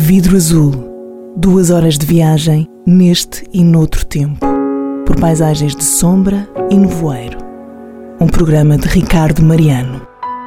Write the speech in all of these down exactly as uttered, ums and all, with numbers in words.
Vidro Azul. Duas horas de viagem neste e noutro tempo, por paisagens de sombra e nevoeiro. Um programa de Ricardo Mariano.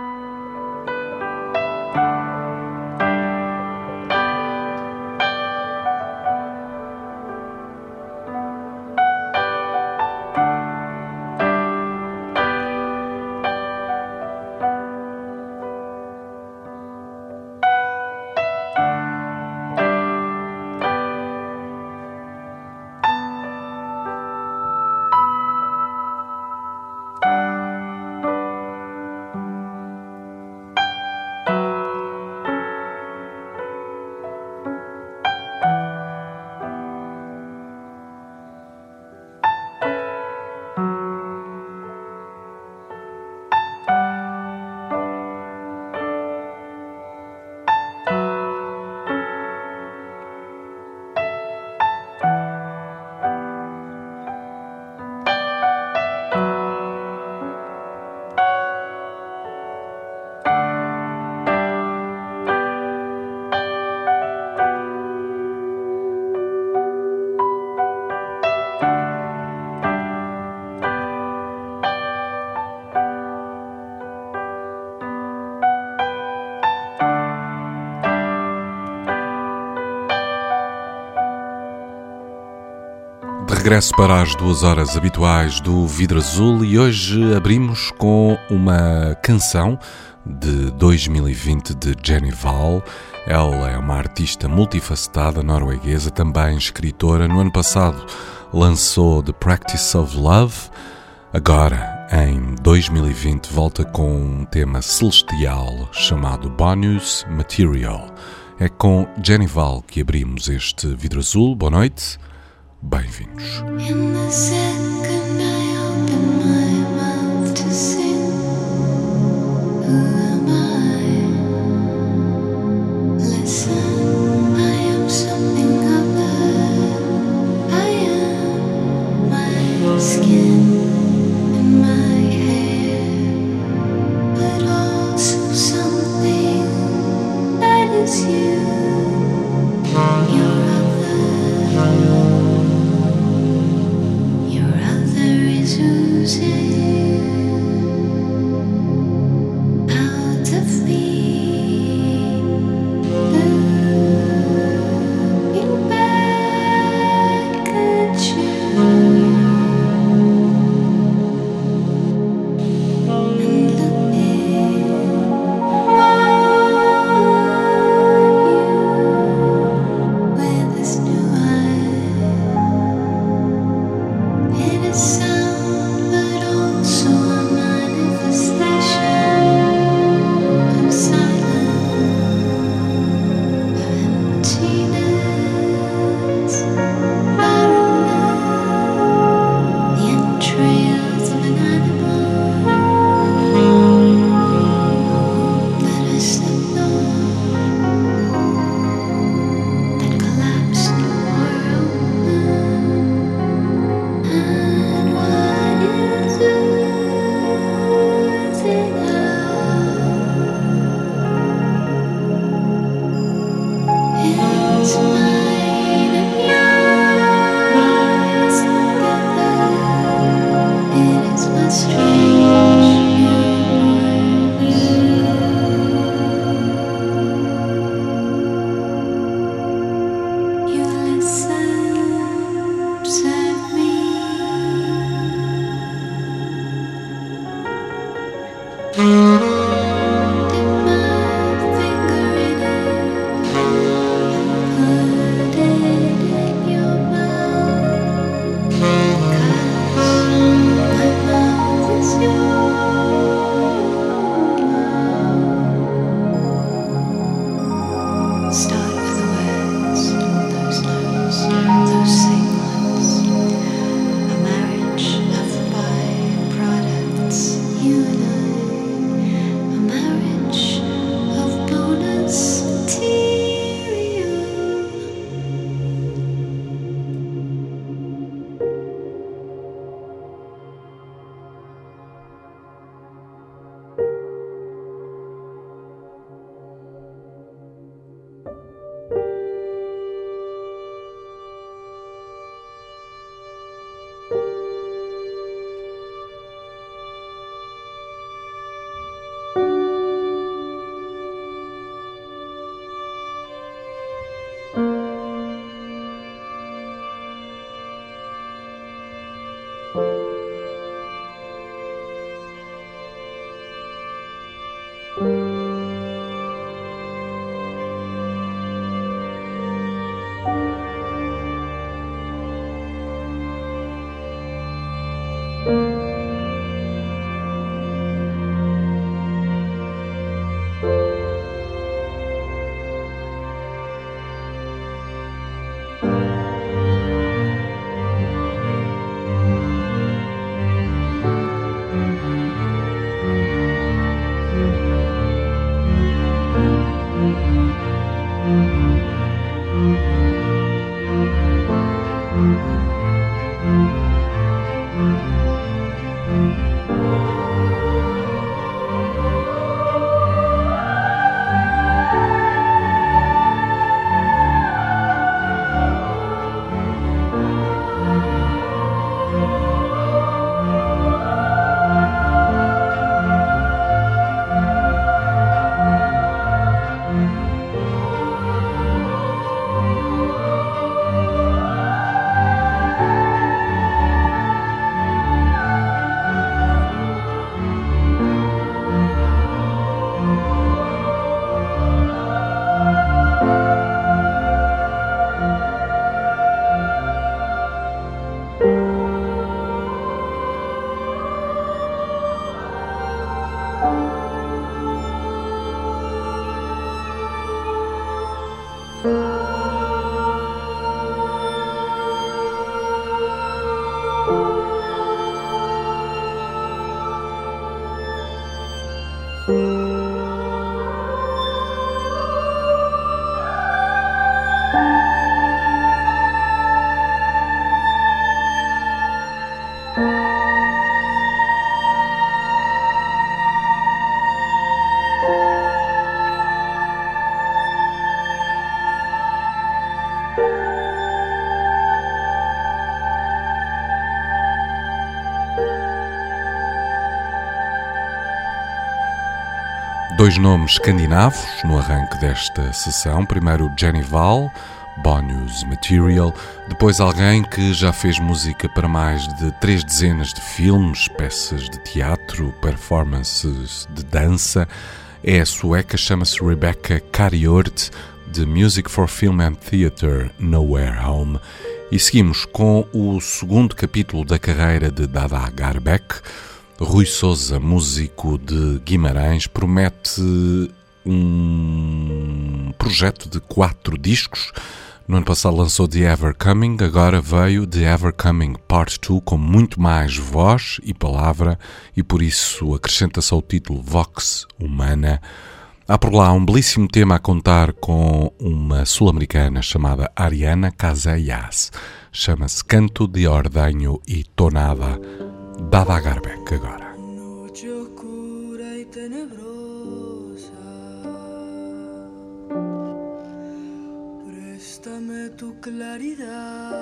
Regresso para as duas horas habituais do Vidro Azul e hoje abrimos com uma canção de dois mil e vinte de Jenny Val. Ela é uma artista multifacetada norueguesa, também escritora. No ano passado lançou The Practice of Love. Agora, em dois mil e vinte, volta com um tema celestial chamado Bonus Material. É com Jenny Val que abrimos este Vidro Azul. Boa noite. Bem-vindos. In the second I open my mouth to sing, who am I? Listen, I am something other. I am my skin and my hair, but also something that is you. You're out of me, looking back at you, and looking for you. Dois nomes escandinavos no arranque desta sessão. Primeiro Jenny Val, Bonus Material. Depois alguém que já fez música para mais de três dezenas de filmes, peças de teatro, performances de dança. É a sueca, chama-se Rebecca Kariort, de Music for Film and Theatre Nowhere Home. E seguimos com o segundo capítulo da carreira de Dada Garbeck. Rui Sousa, músico de Guimarães, promete um projeto de quatro discos. No ano passado lançou The Ever Coming, agora veio The Ever Coming Part dois com muito mais voz e palavra e por isso acrescenta-se ao título Vox Humana. Há por lá um belíssimo tema a contar com uma sul-americana chamada Ariana Casellas. Chama-se Canto de Ordenho e Tonada. Dada Garbeck agora. Noche oscura y tenebrosa, préstame tu claridad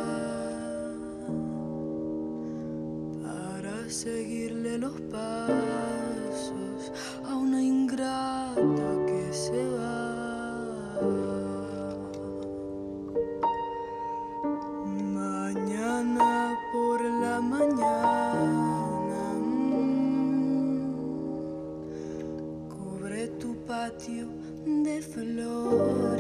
para seguirle los pasos a una ingrata que se va. Mañana por la mañana patio de flores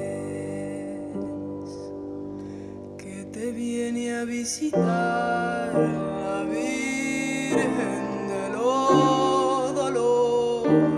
que te viene a visitar la Virgen de los Dolores.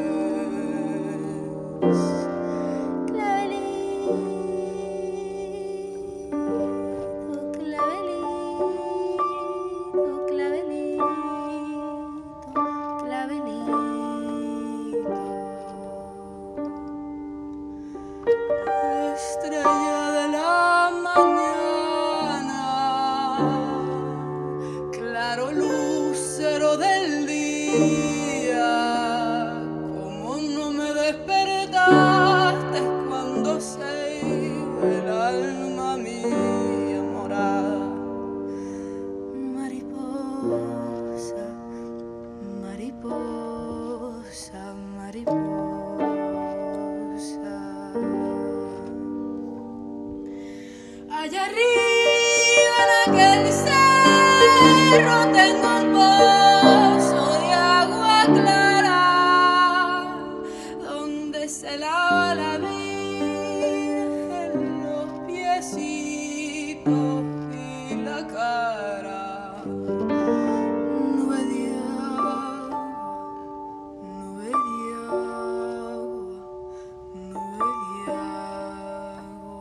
Allá arriba en aquel cerro tengo un pozo de agua clara donde se lava la Virgen los piecitos y la cara. Nube de agua, nube de agua, nube de agua.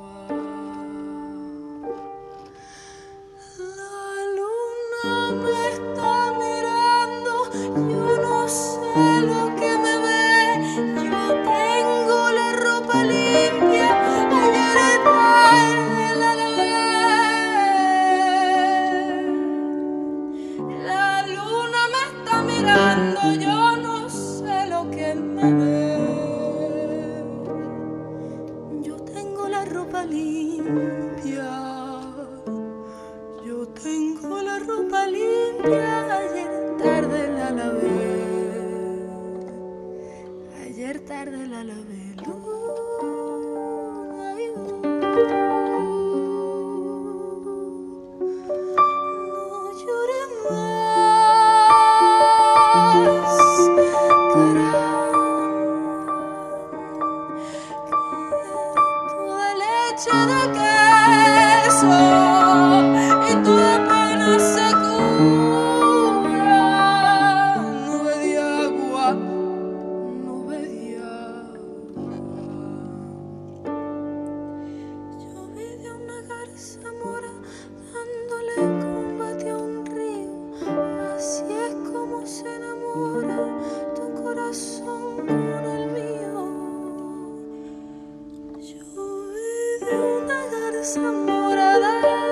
Me está mirando, yo no sé lo que me ve, yo tengo la ropa limpia. ropa limpia. Yo tengo la ropa limpia. Ayer tarde la lavé. Ayer tarde la lavé. Luna y luna. No llores más, caramba, que toda leche de queso y toda pena se cura. Nube de agua, nube de agua. Yo vi de una garza mora dándole combate a un río. Así es como se enamora tu corazón con el mío. Yo vi de una garza mora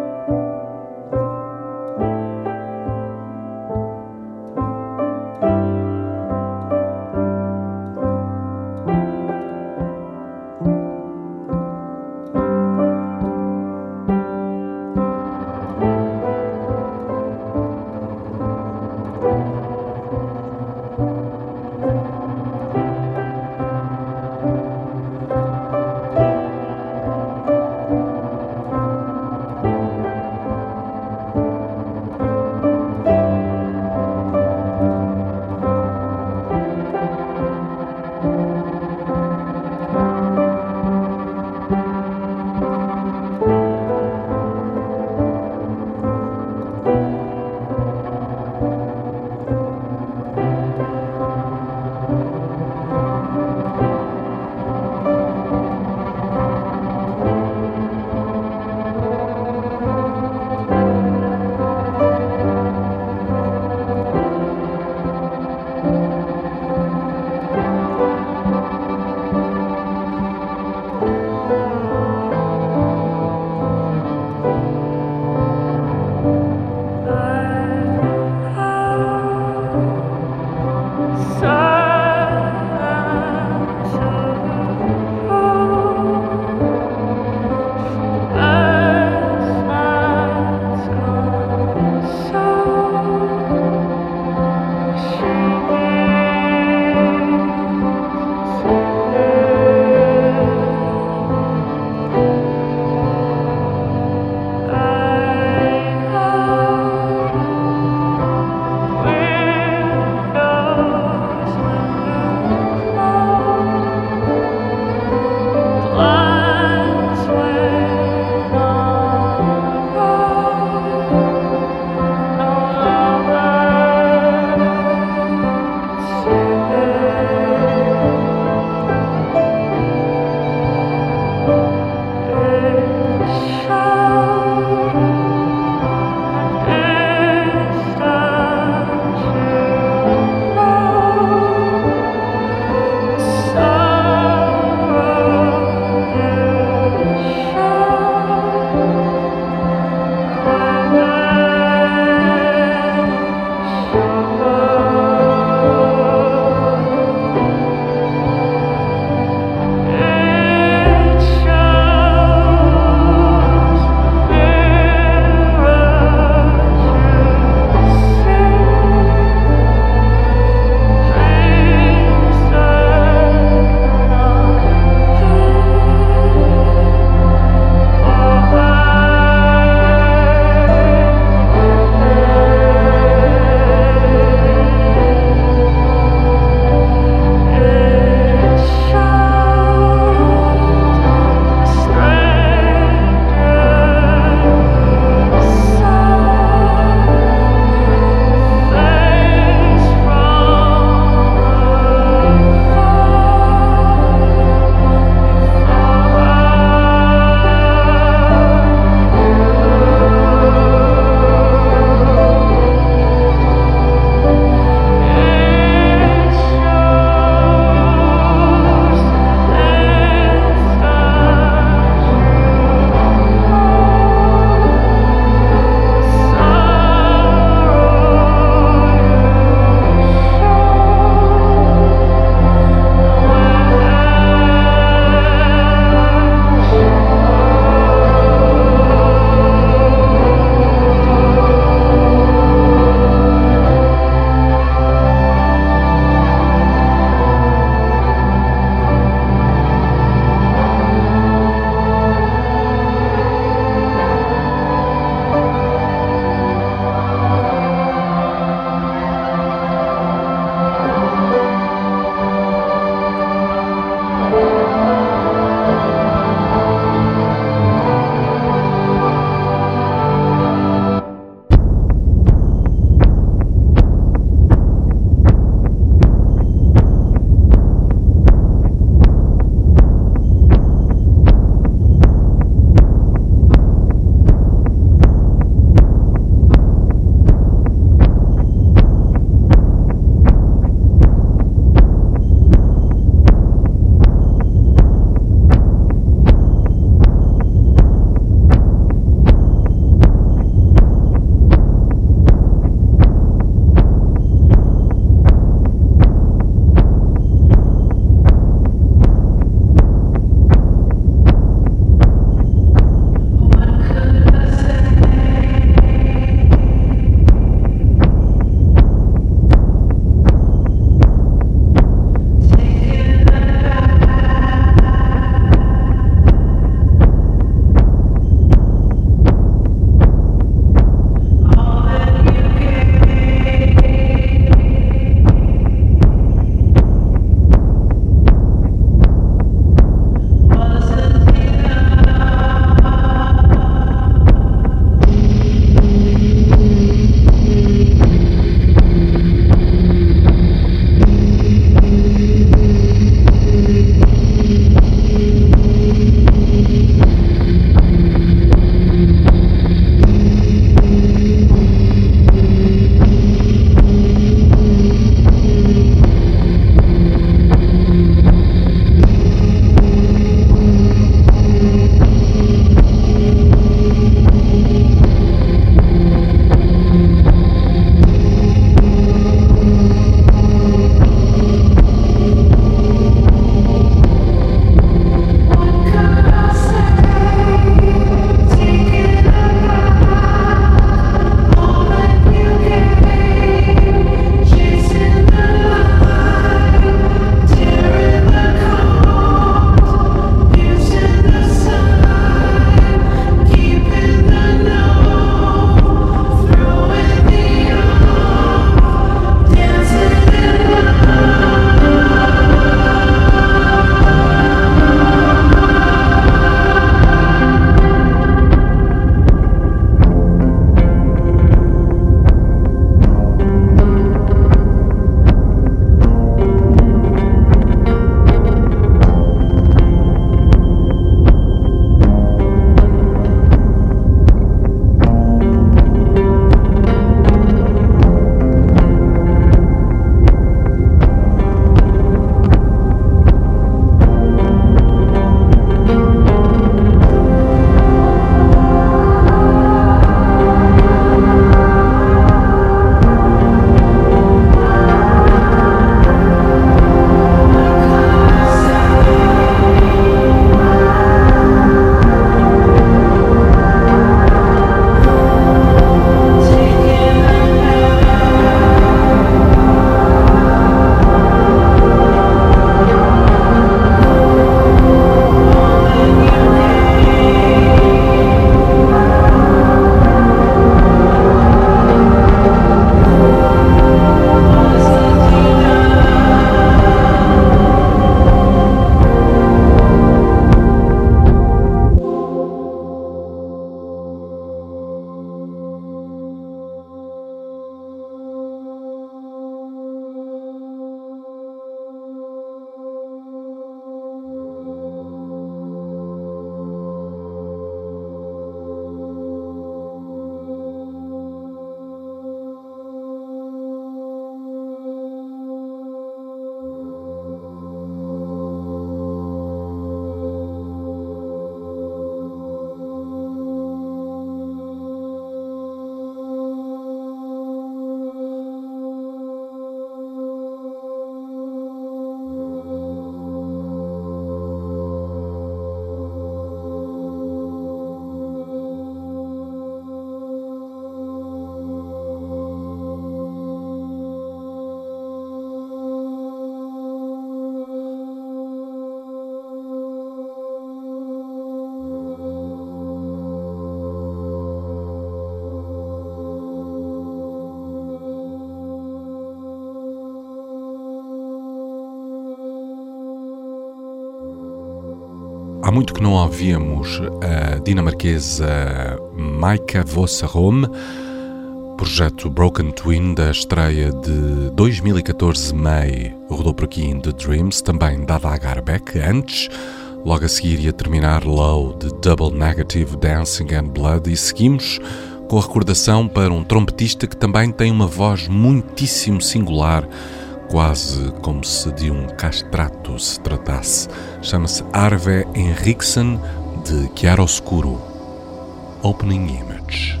Há muito que não ouvíamos a dinamarquesa Maika Vossarom, projeto Broken Twin da estreia de dois mil e catorze May, rodou por aqui em The Dreams, também Dada Garbeck. Antes, logo a seguir ia terminar Low de Double Negative, Dancing and Blood, e seguimos com a recordação para um trompetista que também tem uma voz muitíssimo singular, quase como se de um castrato se tratasse. Chama-se Arve Henriksen, de Chiaroscuro. Opening Image.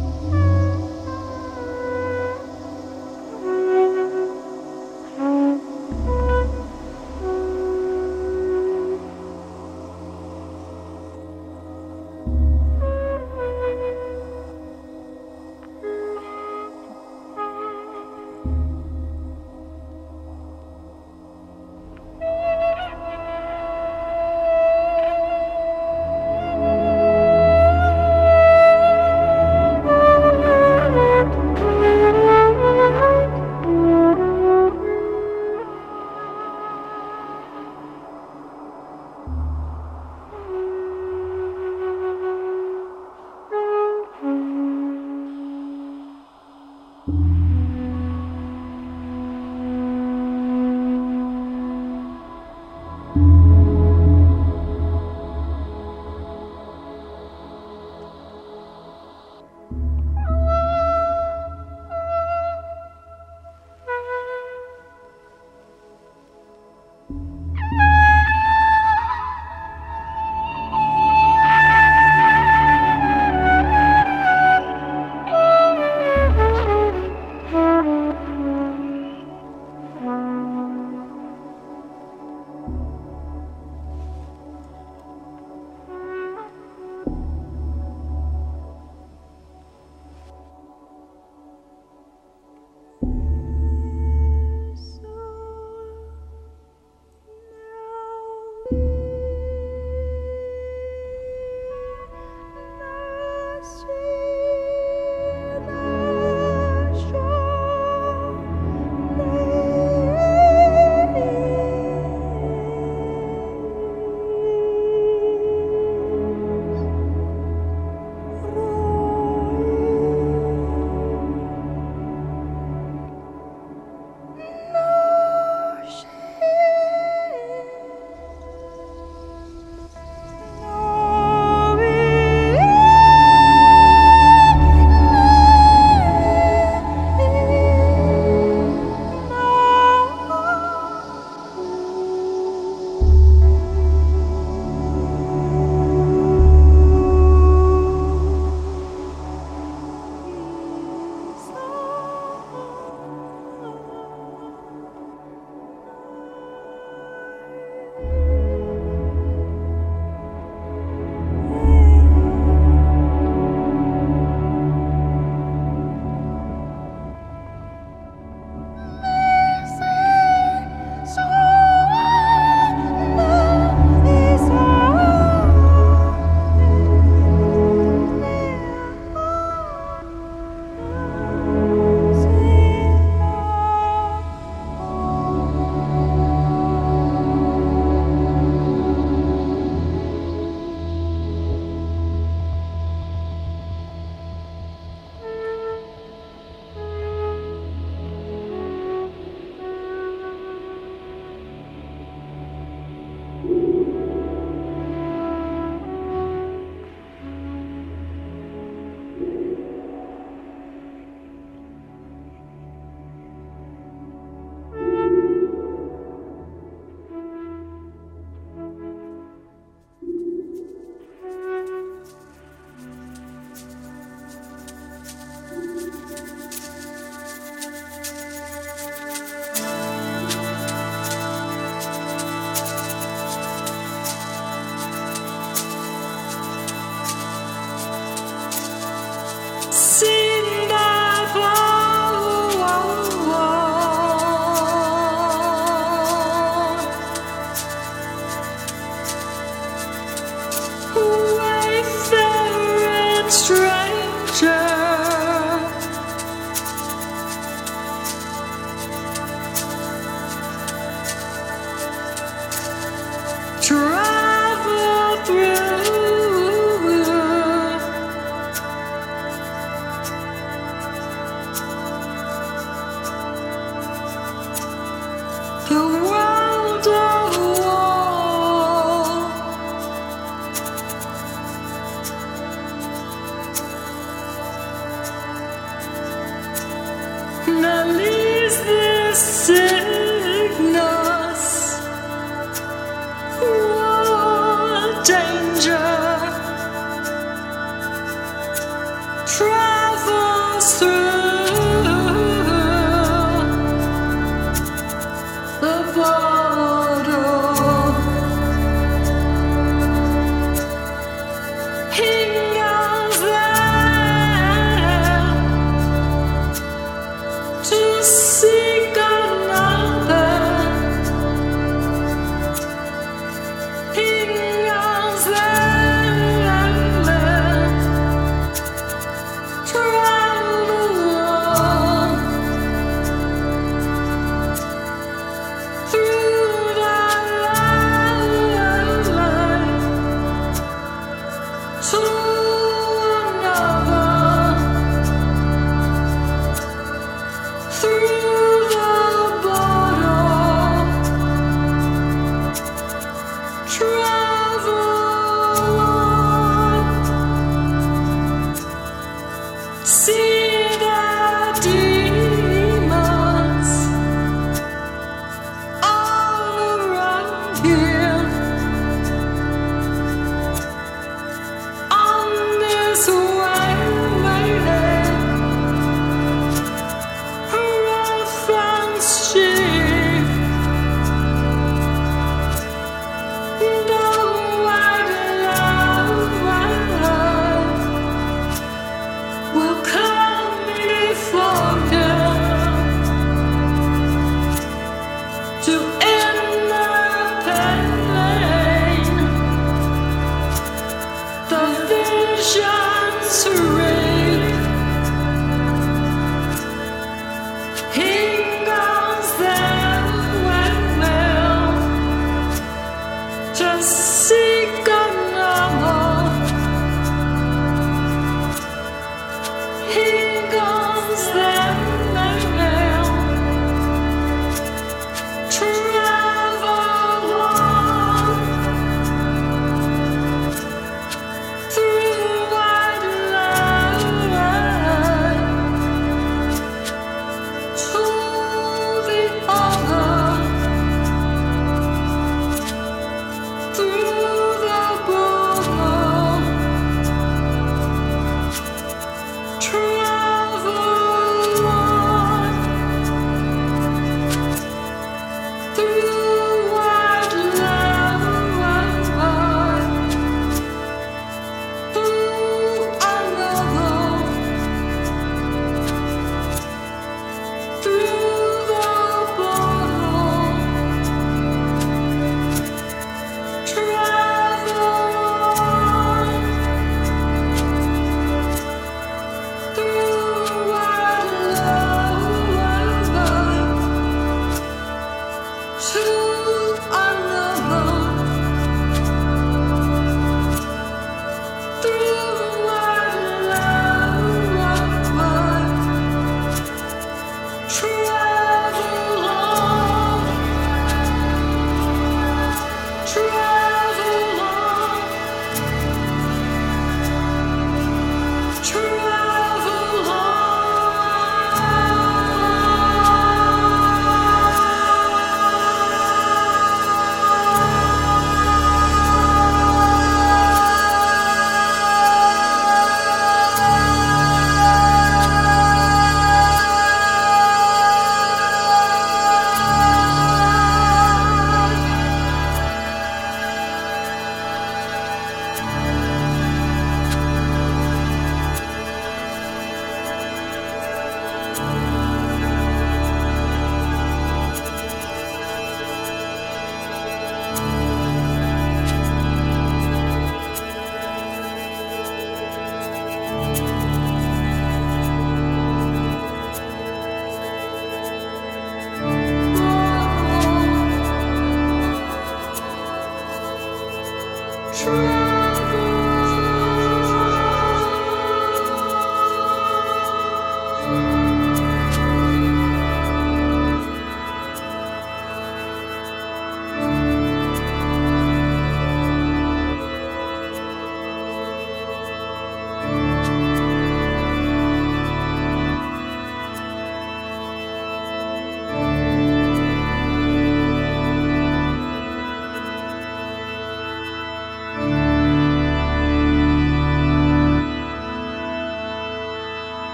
Thank danger travels through the border. He goes there to seek another. He goes there travel on through the light to another, through the border, travel on, see the demons all around here. On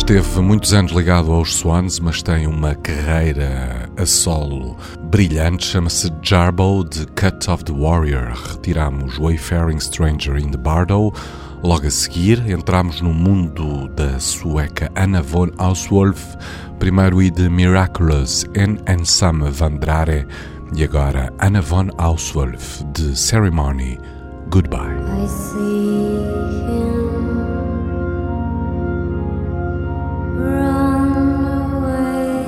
Esteve muitos anos ligado aos Swans, mas tem uma carreira a solo brilhante. Chama-se Jarbo, de Cut of the Warrior. Retiramos Wayfaring Stranger in the Bardo. Logo a seguir, entramos no mundo da sueca Anna von Auswolf. Primeiro e de Miraculous en Ensame Vandrare. E agora Anna von Auswolf, de Ceremony, Goodbye. I see him run away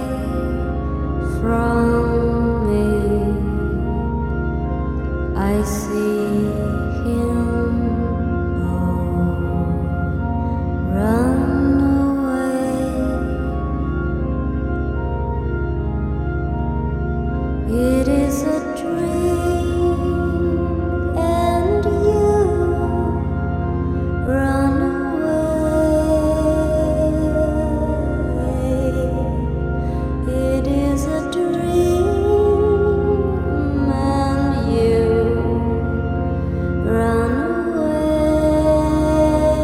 from me. I see him oh, run away. It is a dream, and you run away. It is a dream, and you run away.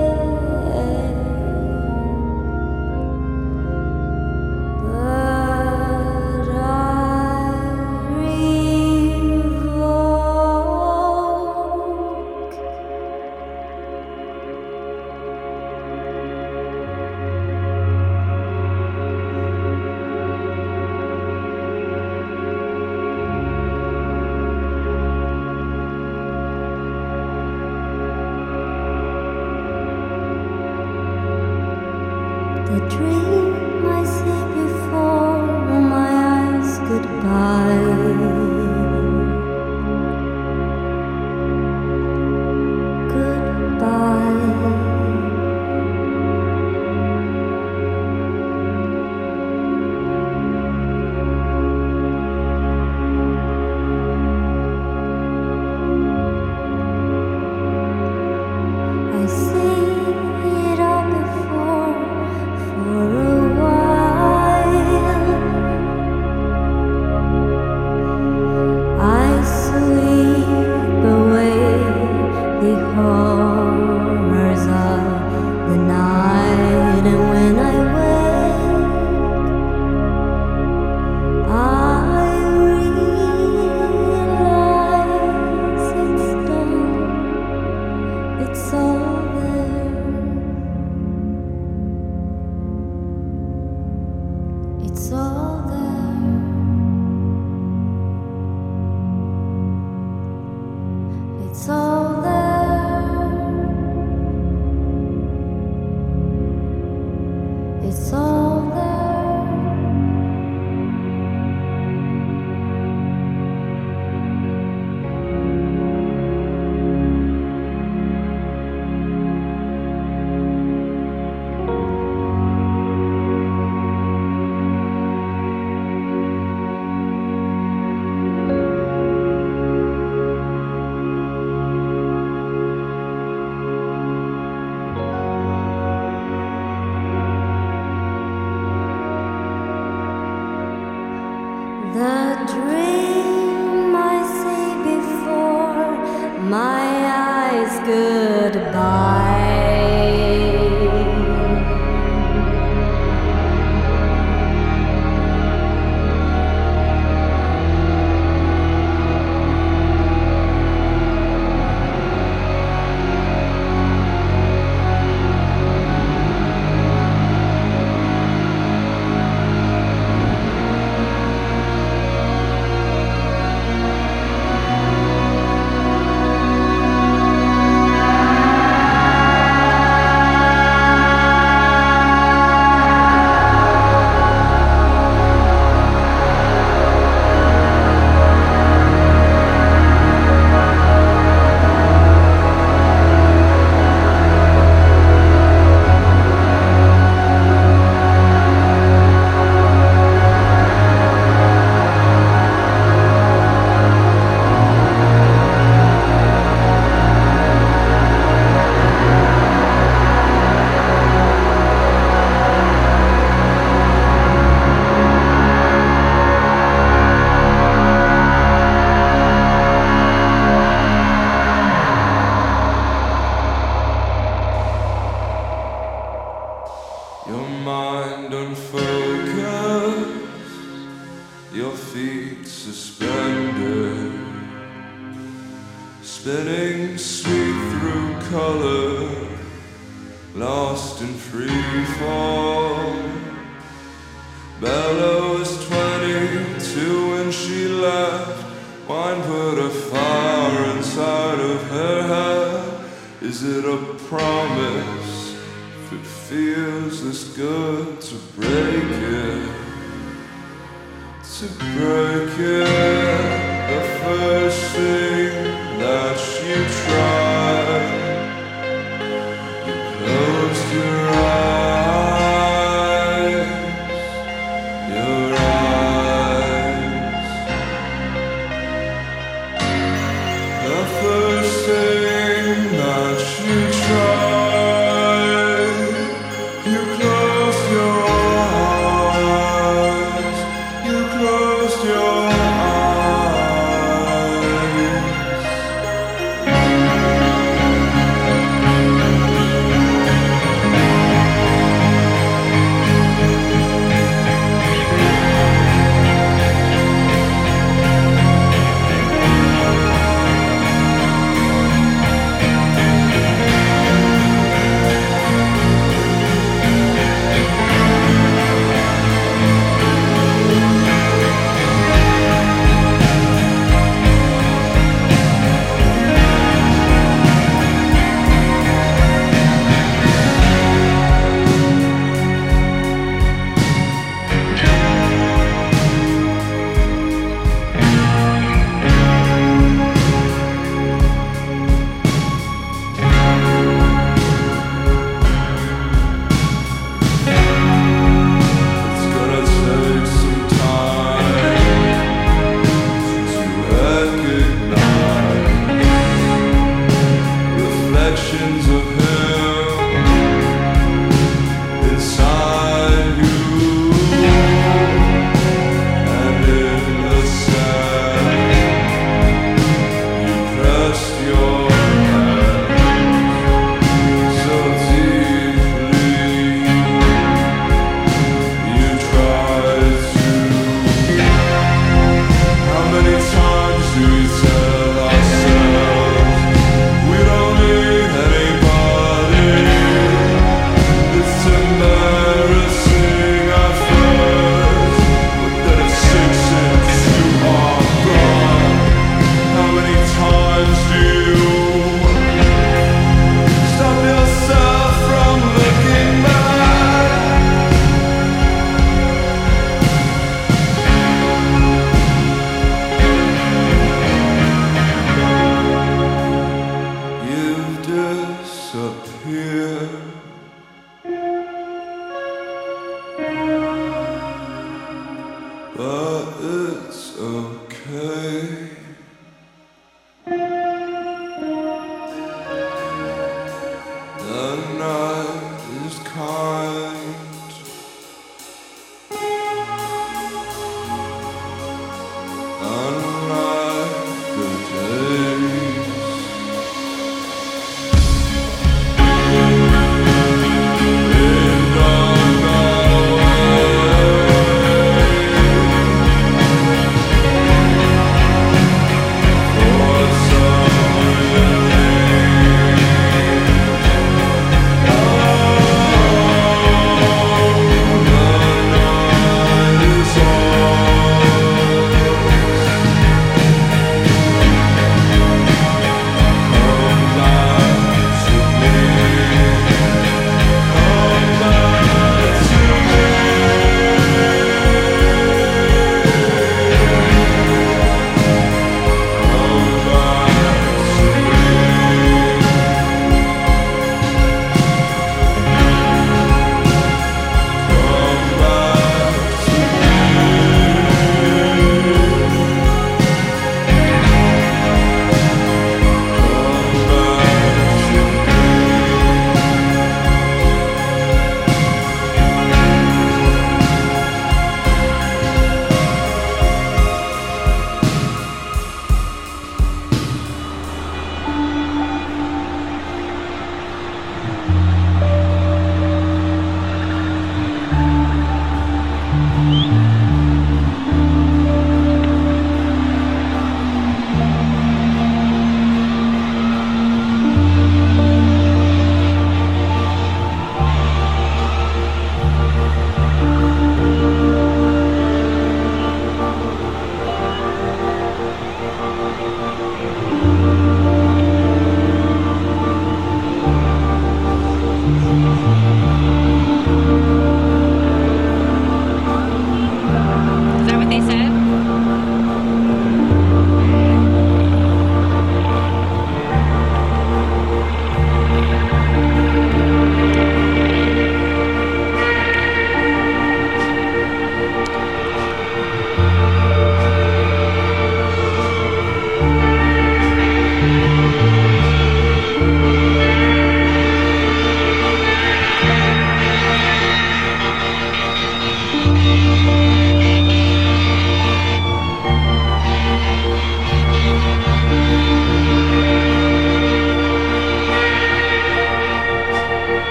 But I revoke the dream I see before my eyes goodbye. I see it all before for a while. I sweep away the horrors of the night, and when I wake, I realize it's done. It's all there. It's all there. It's all there. It's all there. The dream I see before my eyes goodbye. feet suspended, spinning sweet through color, lost in free fall. Bella was twenty-two when she left. Wine put a fire inside of her head. Is it a promise? If it feels this good to break it, to break it, the first thing that you tried, you closed your eyes, your eyes. The first thing that you tried, you closed your eyes, you closed your eyes. But it's okay. The night is kind, unlike the days. In dark away.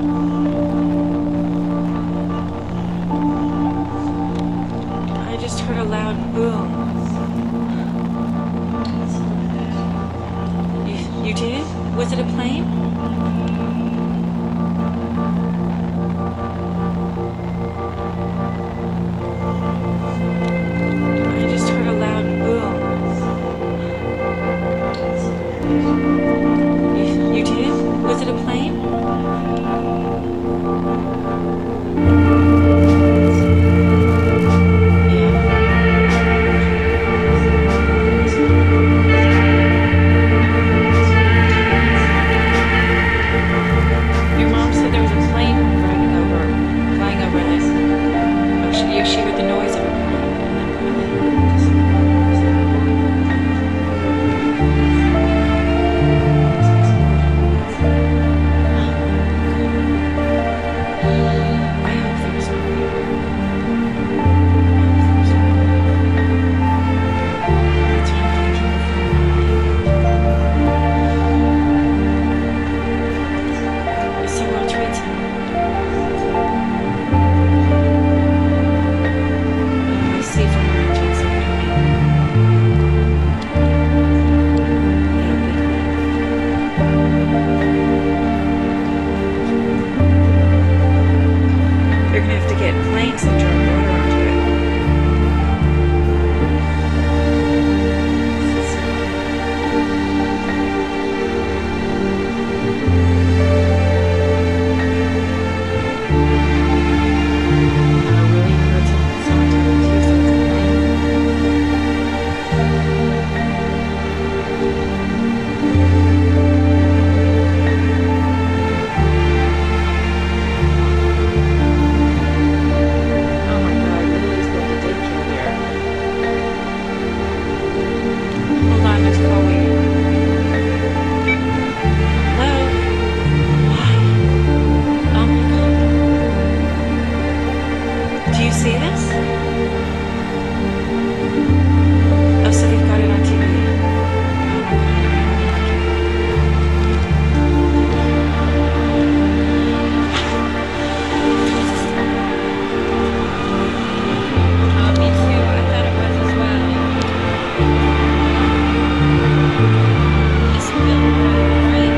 I just heard a loud boom. You, you did? Was it a plane? I just heard a loud boom. You, you did? Was it a plane? Your mom said there was a plane driving over, flying over this. Oh, she, she heard the noise of a plane. I hope there's no That's what I'm thinking before. It's the World Trade Center. Oh, I see from where it takes me. It'll be They're gonna have to get planes that drop water onto it. Oh, really? That's a song to confuse with the plane. Oh my God, Lily's going to daycare there. Hold on, there's call waiting. Hello? Why? Oh my God. Do you see this? Oh, so they've got it on T V. Oh my God. Oh, me too. I thought it was as well. It's built right.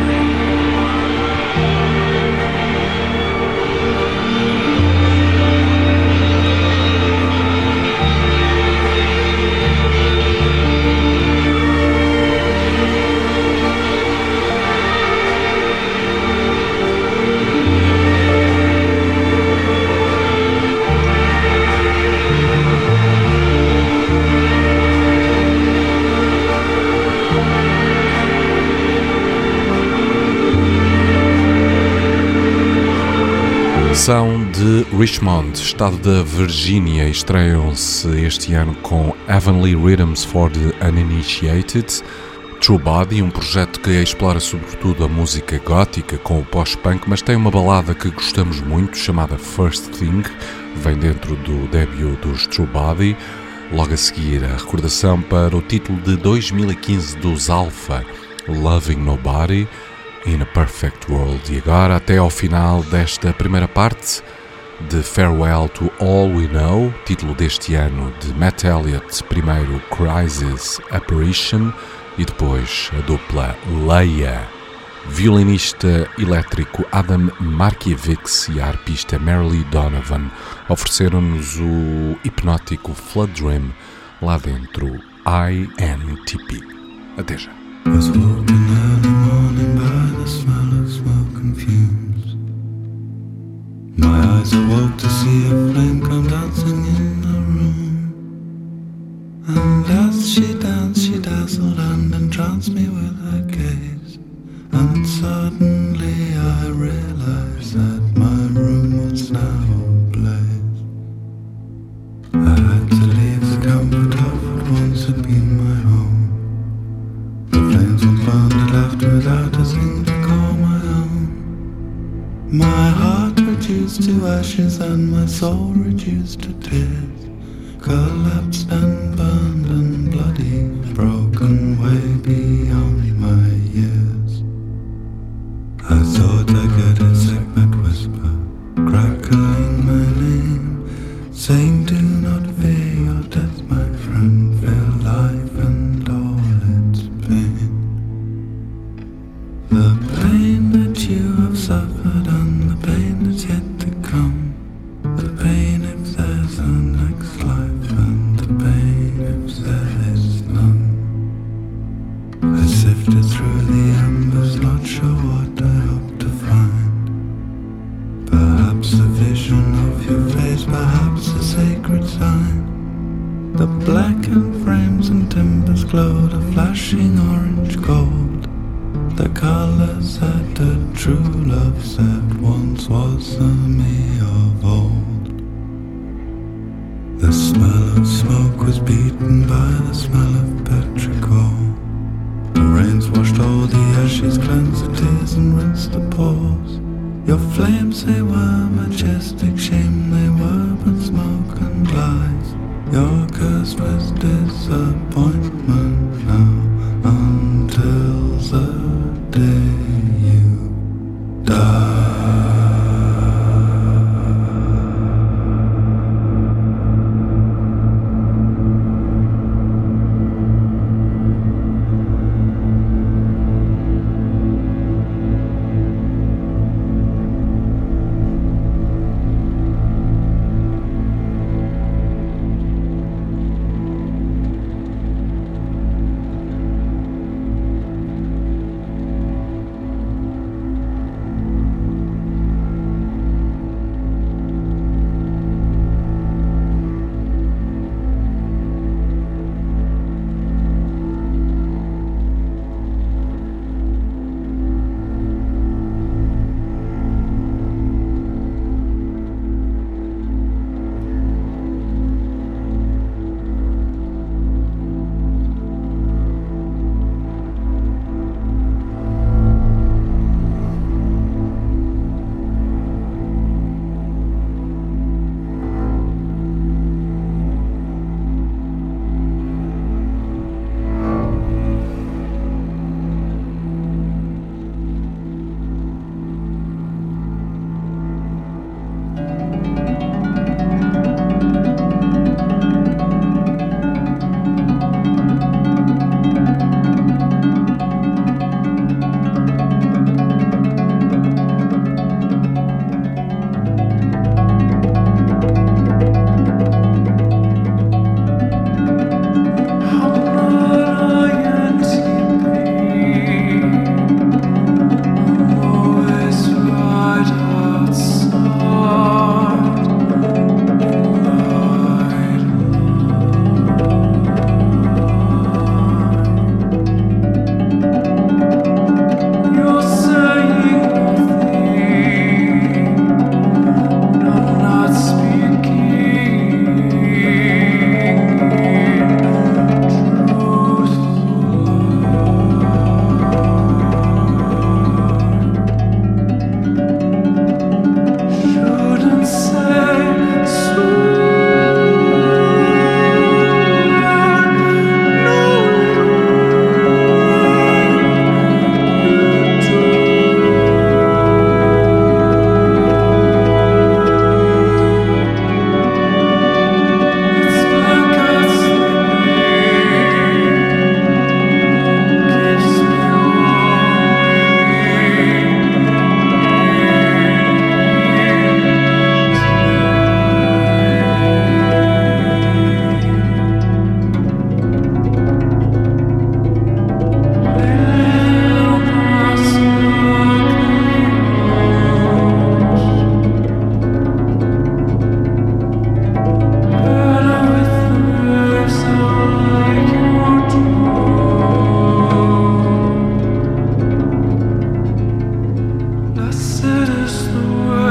São de Richmond, estado da Virgínia, e estreiam-se este ano com Heavenly Rhythms for the Uninitiated, True Body, um projeto que explora sobretudo a música gótica com o pós-punk, mas tem uma balada que gostamos muito, chamada First Thing, vem dentro do debut dos True Body. Logo a seguir, a recordação para o título de dois mil e quinze dos Alpha, Loving Nobody, In a Perfect World. E agora, até ao final desta primeira parte de Farewell to All We Know, título deste ano de Matt Elliott, primeiro Crisis Apparition e depois a dupla Leia. Violinista elétrico Adam Markiewicz e a arpista Marilee Donovan ofereceram-nos o hipnótico Flood Dream lá dentro I N T P. Até já. Was woken early morning by the smell of smoke and fumes. My eyes awoke to see a flame come dancing in the room. And as she danced, she dazzled and entranced me with her gaze. And suddenly I realized that my room was now ablaze. I had to leave the comfort of what once had been my home. The flames were burned and left without a thing to call my own. My heart reduced to ashes and my soul reduced to tears. Collapsed and burned and bloody, broken way beyond my years. I thought I could accept was the vision of your face, perhaps a sacred sign. The blackened frames and timbers glowed a flashing orange gold, the colors that a true love said once was the me of old. The smell of smoke was beaten by the smell of petrichor. The rains washed all the ashes, cleansed the tears and rinsed the pores. Your flames, they were majestic, shame they were but smoke and lies. Your curse was disappointment now, until the day you die. Blessed is the way.